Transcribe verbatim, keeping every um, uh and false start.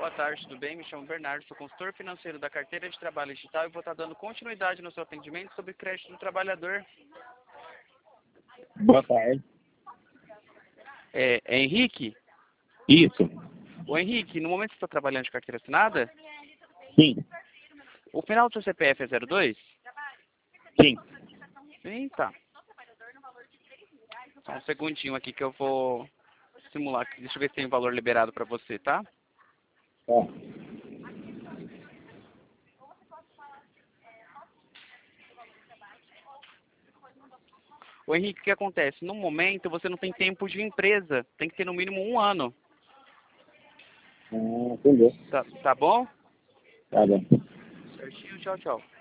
Boa tarde, tudo bem? Me chamo Bernardo, sou consultor financeiro da carteira de trabalho digital e vou estar dando continuidade no seu atendimento sobre crédito do trabalhador. Boa tarde. É, é Henrique? Isso. Ô Henrique, no momento que você está trabalhando de carteira assinada, Sim. o final do seu C P F é zero dois? Sim. Sim, tá. Só um segundinho aqui que eu vou simular aqui. Deixa eu ver se tem o valor liberado para você, tá? Tá. Ô Henrique, o que acontece? No momento você não tem tempo de empresa, tem que ter no mínimo um ano. Ah, entendeu. Tá, tá bom? Tá bom. Certinho, tchau, tchau.